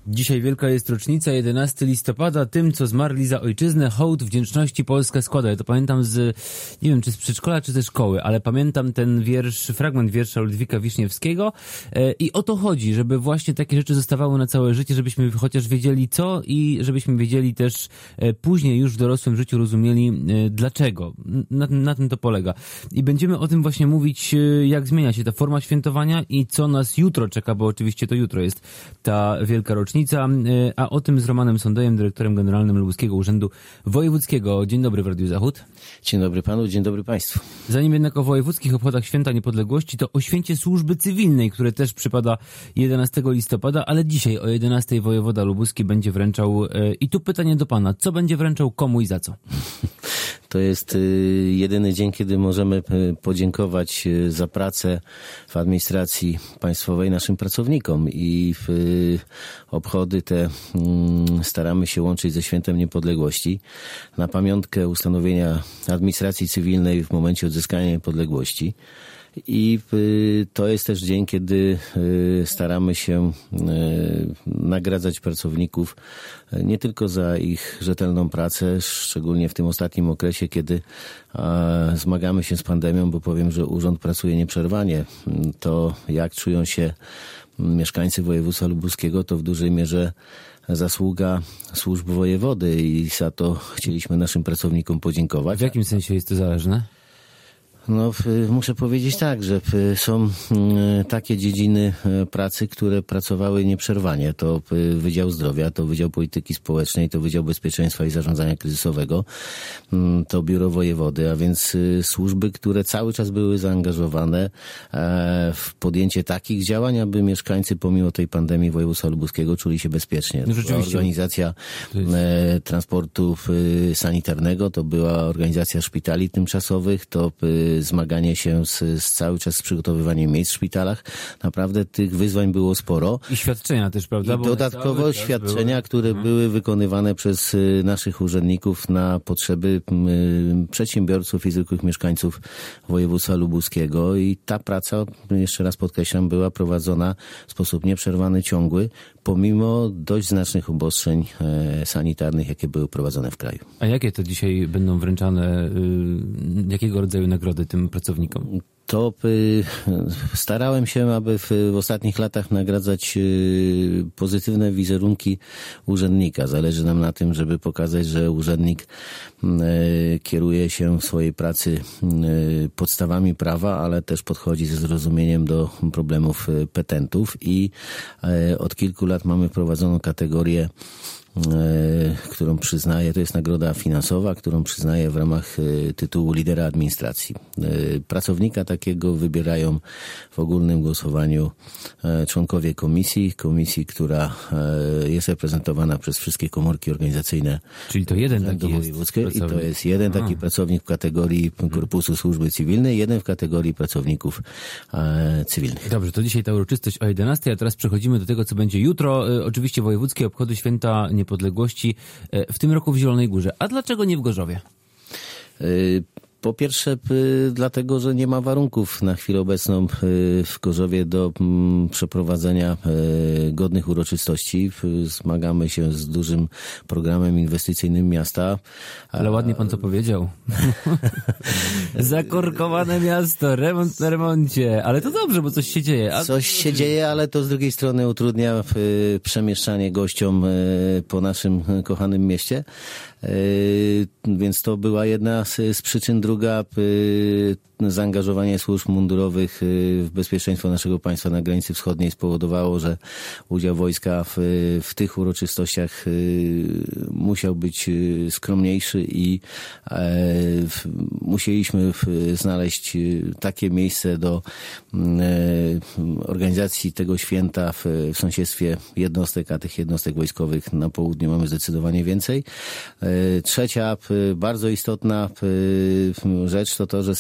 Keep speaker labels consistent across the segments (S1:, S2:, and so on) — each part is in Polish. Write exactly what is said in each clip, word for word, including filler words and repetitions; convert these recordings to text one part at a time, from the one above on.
S1: Dzisiaj wielka jest rocznica, jedenastego listopada. Tym, co zmarli za ojczyznę, hołd wdzięczności Polska składa. Ja to pamiętam z, nie wiem, czy z przedszkola, czy ze szkoły, ale pamiętam ten wiersz, fragment wiersza Ludwika Wiśniewskiego e, i o to chodzi, żeby właśnie takie rzeczy zostawały na całe życie, żebyśmy chociaż wiedzieli co i żebyśmy wiedzieli też e, później już w dorosłym życiu rozumieli e, dlaczego. Na, na tym to polega. I będziemy o tym właśnie mówić, e, jak zmienia się ta forma świętowania i co nas jutro czeka, bo oczywiście to jutro jest ta wielka rocznica. A o tym z Romanem Sondejem, dyrektorem generalnym Lubuskiego Urzędu Wojewódzkiego. Dzień dobry w Radiu Zachód.
S2: Dzień dobry panu, dzień dobry państwu.
S1: Zanim jednak o wojewódzkich obchodach Święta Niepodległości, to o święcie służby cywilnej, które też przypada jedenastego listopada, ale dzisiaj o jedenastej wojewoda lubuski będzie wręczał, i tu pytanie do pana, co będzie wręczał, komu i za co?
S2: To jest jedyny dzień, kiedy możemy podziękować za pracę w administracji państwowej naszym pracownikom i w obchody te staramy się łączyć ze Świętem Niepodległości. Na pamiątkę ustanowienia administracji cywilnej w momencie odzyskania niepodległości. I to jest też dzień, kiedy staramy się nagradzać pracowników nie tylko za ich rzetelną pracę, szczególnie w tym ostatnim okresie, kiedy zmagamy się z pandemią, bo powiem, że urząd pracuje nieprzerwanie. To jak czują się mieszkańcy województwa lubuskiego, to w dużej mierze zasługa służb wojewody i za to chcieliśmy naszym pracownikom podziękować.
S1: W jakim sensie jest to zależne?
S2: No, muszę powiedzieć tak, że są takie dziedziny pracy, które pracowały nieprzerwanie. To Wydział Zdrowia, to Wydział Polityki Społecznej, to Wydział Bezpieczeństwa i Zarządzania Kryzysowego, to Biuro Wojewody, a więc służby, które cały czas były zaangażowane w podjęcie takich działań, aby mieszkańcy pomimo tej pandemii województwa lubuskiego czuli się bezpiecznie.
S1: No rzeczywiście.
S2: Organizacja jest... transportu sanitarnego, to była organizacja szpitali tymczasowych, to zmaganie się z, z cały czas z przygotowywaniem miejsc w szpitalach. Naprawdę tych wyzwań było sporo.
S1: I świadczenia też, prawda?
S2: I
S1: Bo
S2: dodatkowo świadczenia, były... które hmm. były wykonywane przez naszych urzędników na potrzeby y, przedsiębiorców i zwykłych mieszkańców województwa lubuskiego. I ta praca, jeszcze raz podkreślam, była prowadzona w sposób nieprzerwany, ciągły, pomimo dość znacznych obostrzeń e, sanitarnych, jakie były prowadzone w kraju.
S1: A jakie to dzisiaj będą wręczane, y, jakiego rodzaju nagrody tym pracownikom?
S2: To y, starałem się, aby w, w ostatnich latach nagradzać y, pozytywne wizerunki urzędnika. Zależy nam na tym, żeby pokazać, że urzędnik y, kieruje się w swojej pracy y, podstawami prawa, ale też podchodzi ze zrozumieniem do problemów y, petentów i y, od kilku lat mamy wprowadzoną kategorię, którą przyznaje, to jest nagroda finansowa, którą przyznaje w ramach tytułu lidera administracji. Pracownika takiego wybierają w ogólnym głosowaniu członkowie komisji, komisji, która jest reprezentowana przez wszystkie komórki organizacyjne.
S1: Czyli to jeden taki jest
S2: I to jest jeden taki A. pracownik w kategorii Korpusu Służby Cywilnej, jeden w kategorii pracowników cywilnych.
S1: Dobrze, to dzisiaj ta uroczystość o jedenastej, a teraz przechodzimy do tego, co będzie jutro. Oczywiście wojewódzkie obchody Święta Niepodległości w tym roku w Zielonej Górze. A dlaczego nie w Gorzowie?
S2: Po pierwsze, dlatego, że nie ma warunków na chwilę obecną w Gorzowie do przeprowadzenia godnych uroczystości. Zmagamy się z dużym programem inwestycyjnym miasta.
S1: Ale ładnie pan to powiedział. Zakorkowane miasto, remont na remoncie. Ale to dobrze, bo coś się dzieje. A...
S2: Coś się dzieje, ale to z drugiej strony utrudnia przemieszczanie gościom po naszym kochanym mieście. Więc to była jedna z, z przyczyn. Druga, zaangażowanie służb mundurowych w bezpieczeństwo naszego państwa na granicy wschodniej spowodowało, że udział wojska w, w tych uroczystościach musiał być skromniejszy i musieliśmy znaleźć takie miejsce do organizacji tego święta w, w sąsiedztwie jednostek, a tych jednostek wojskowych na południu mamy zdecydowanie więcej. Trzecia, bardzo istotna rzecz to to, że samorządy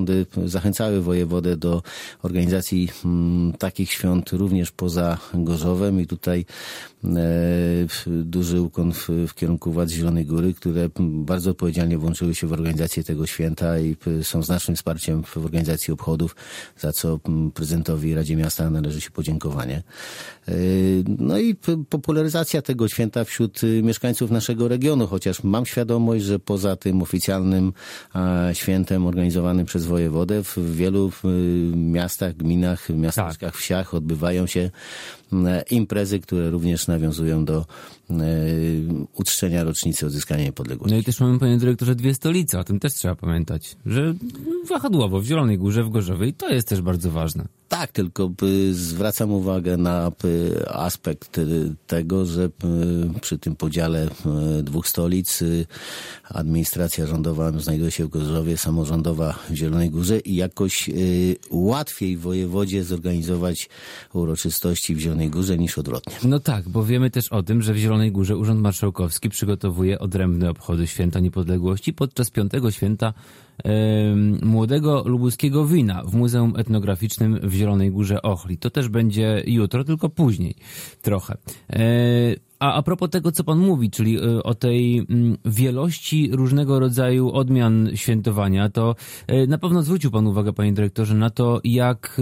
S2: samorządy zachęcały wojewodę do organizacji m, takich świąt również poza Gorzowem i tutaj e, duży ukłon w, w kierunku władz Zielonej Góry, które bardzo odpowiedzialnie włączyły się w organizację tego święta i są znacznym wsparciem w organizacji obchodów, za co prezydentowi Radzie Miasta należy się podziękowanie. E, no i p- popularyzacja tego święta wśród mieszkańców naszego regionu, chociaż mam świadomość, że poza tym oficjalnym a, świętem organizowanym przez wojewodę w wielu w, miastach, gminach, miasteczkach, tak. wsiach odbywają się e, imprezy, które również nawiązują do e, uczczenia rocznicy odzyskania niepodległości.
S1: No i też mamy, panie dyrektorze, dwie stolice, o tym też trzeba pamiętać, że wahadłowo w Zielonej Górze, w Gorzowie i to jest też bardzo ważne.
S2: Tak, tylko zwracam uwagę na aspekt tego, że przy tym podziale dwóch stolic administracja rządowa znajduje się w Gorzowie, samorządowa w Zielonej Górze i jakoś łatwiej wojewodzie zorganizować uroczystości w Zielonej Górze niż odwrotnie.
S1: No tak, bo wiemy też o tym, że w Zielonej Górze Urząd Marszałkowski przygotowuje odrębne obchody Święta Niepodległości podczas piątego święta e, młodego lubuskiego wina w Muzeum Etnograficznym w Zielonej Górze Ochli. To też będzie jutro, tylko później trochę. E, A a propos tego, co pan mówi, czyli o tej wielości różnego rodzaju odmian świętowania, to na pewno zwrócił pan uwagę, panie dyrektorze, na to, jak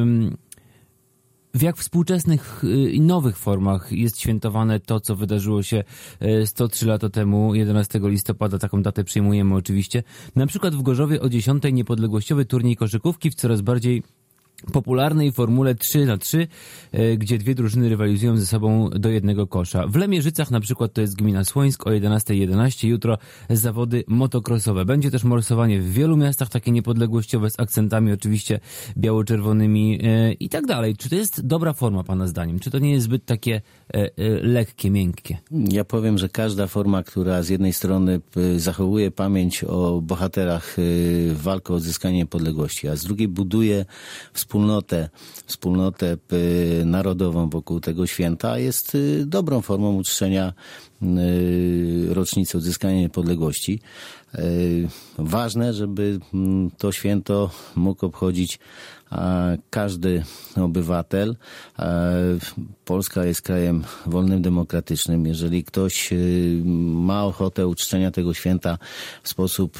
S1: w jak współczesnych i nowych formach jest świętowane to, co wydarzyło się sto trzy lata temu, jedenastego listopada, taką datę przyjmujemy oczywiście. Na przykład w Gorzowie o dziesiątej niepodległościowy turniej koszykówki w coraz bardziej popularnej formule trzy na trzy, gdzie dwie drużyny rywalizują ze sobą do jednego kosza. W Lemierzycach na przykład to jest gmina Słońsk o jedenastej jedenaście, jutro zawody motocrossowe. Będzie też morsowanie w wielu miastach, takie niepodległościowe z akcentami oczywiście biało-czerwonymi i tak dalej. Czy to jest dobra forma pana zdaniem? Czy to nie jest zbyt takie lekkie, miękkie?
S2: Ja powiem, że każda forma, która z jednej strony zachowuje pamięć o bohaterach walki o odzyskanie niepodległości, a z drugiej buduje wspólnotę, wspólnotę narodową wokół tego święta, jest dobrą formą uczczenia rocznicy odzyskania niepodległości. Ważne, żeby to święto mógł obchodzić każdy obywatel. Polska jest krajem wolnym, demokratycznym. Jeżeli ktoś ma ochotę uczczenia tego święta w sposób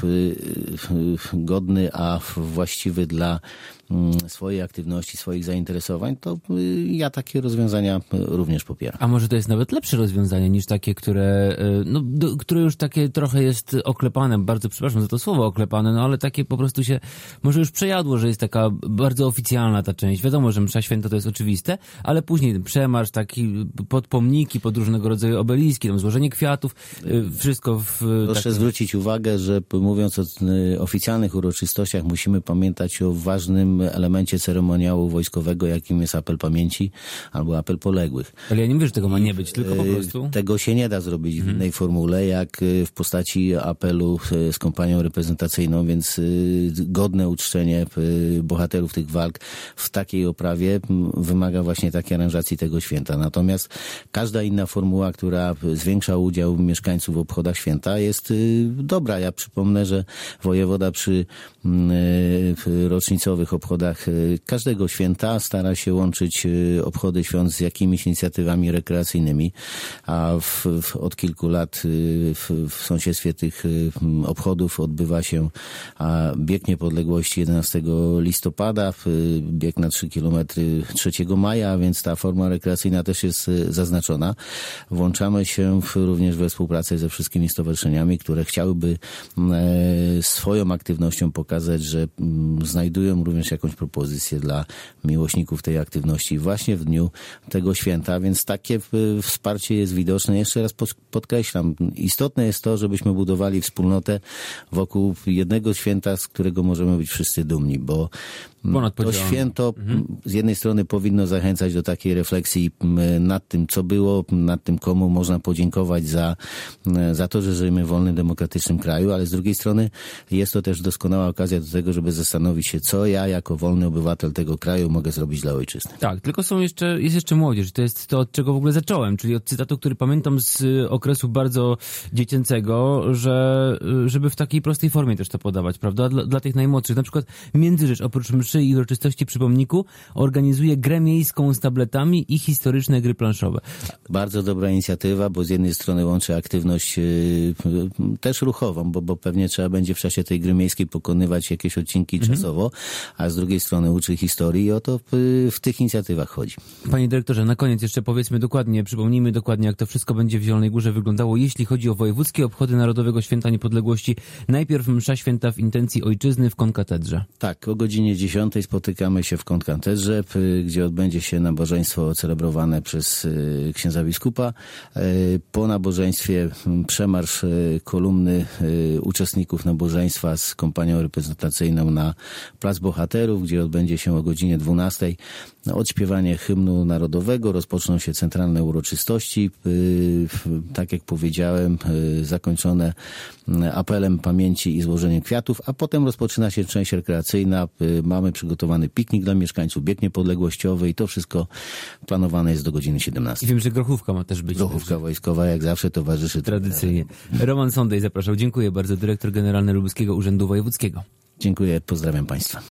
S2: godny, a właściwy dla swojej aktywności, swoich zainteresowań, to ja takie rozwiązania również popieram.
S1: A może to jest nawet lepsze rozwiązanie niż takie, które, no, do, które już takie trochę jest oklepane, bardzo przepraszam za to słowo oklepane, no ale takie po prostu się może już przejadło, że jest taka bardzo oficjalna ta część. Wiadomo, że msza święta to jest oczywiste, ale później przemarsz, taki pod pomniki, pod różnego rodzaju obeliski, tam złożenie kwiatów, wszystko w...
S2: Proszę takim... zwrócić uwagę, że mówiąc o oficjalnych uroczystościach musimy pamiętać o ważnym elemencie ceremoniału wojskowego, jakim jest apel pamięci albo apel poległych.
S1: Ale ja nie mówię, że tego ma nie być, tylko po prostu...
S2: Tego się nie da zrobić w innej formule, jak w postaci apelu z kompanią reprezentacyjną, więc godne uczczenie bohaterów tych walk w takiej oprawie wymaga właśnie takiej aranżacji tego święta. Natomiast każda inna formuła, która zwiększa udział mieszkańców w obchodach święta, jest dobra. Ja przypomnę, że wojewoda przy rocznicowych obchodach każdego święta stara się łączyć obchody świąt z jakimiś inicjatywami rekreacyjnymi, a w, w, od kilku lat w, w sąsiedztwie tych obchodów odbywa się bieg niepodległości jedenastego listopada, bieg na trzy kilometry trzeciego maja, więc ta forma rekreacyjna też jest zaznaczona. Włączamy się w, również we współpracę ze wszystkimi stowarzyszeniami, które chciałyby swoją aktywnością pokazać, że znajdują również jakąś propozycję dla miłośników tej aktywności właśnie w dniu tego święta, więc takie wsparcie jest widoczne. Jeszcze raz podkreślam, istotne jest to, żebyśmy budowali wspólnotę wokół jednego święta, z którego możemy być wszyscy dumni, bo
S1: Ponad
S2: to
S1: podziałami.
S2: święto
S1: Mhm.
S2: z jednej strony powinno zachęcać do takiej refleksji nad tym, co było, nad tym, komu można podziękować za, za to, że żyjemy w wolnym, demokratycznym kraju, ale z drugiej strony jest to też doskonała okazja do tego, żeby zastanowić się, co ja jako wolny obywatel tego kraju mogę zrobić dla ojczyzny.
S1: Tak, tylko są jeszcze, jest jeszcze młodzież. To jest to, od czego w ogóle zacząłem, czyli od cytatu, który pamiętam z okresu bardzo dziecięcego, że żeby w takiej prostej formie też to podawać, prawda? Dla, dla tych najmłodszych. Na przykład Międzyrzecz oprócz mszy i uroczystości przy pomniku organizuje grę miejską z tabletami i historyczne gry planszowe.
S2: Bardzo dobra inicjatywa, bo z jednej strony łączy aktywność yy, też ruchową, bo, bo pewnie trzeba będzie w czasie tej gry miejskiej pokonywać jakieś odcinki mhm. czasowo, a z drugiej strony uczy historii i o to w, w tych inicjatywach chodzi.
S1: Panie dyrektorze, na koniec jeszcze powiedzmy dokładnie, przypomnijmy dokładnie, jak to wszystko będzie w Zielonej Górze wyglądało, jeśli chodzi o wojewódzkie obchody Narodowego Święta Niepodległości. Najpierw msza święta w intencji ojczyzny w konkatedrze.
S2: Tak, o godzinie dziesiątej spotykamy się w konkatedrze, gdzie odbędzie się nabożeństwo celebrowane przez księdza biskupa. Po nabożeństwie przemarsz kolumny uczestników nabożeństwa z kompanią reprezentacyjną na Plac Bohaterów, gdzie odbędzie się o godzinie dwunastej odśpiewanie hymnu narodowego. Rozpoczną się centralne uroczystości, tak jak powiedziałem, zakończone apelem pamięci i złożeniem kwiatów, a potem rozpoczyna się część rekreacyjna. Mamy przygotowany piknik dla mieszkańców, bieg niepodległościowy i to wszystko planowane jest do godziny siedemnastej.
S1: I wiem, że grochówka ma też być.
S2: Grochówka wojskowa jak zawsze towarzyszy.
S1: Tradycyjnie. Roman Sondej zapraszał. Dziękuję bardzo. Dyrektor Generalny Lubuskiego Urzędu Wojewódzkiego.
S2: Dziękuję, pozdrawiam Państwa.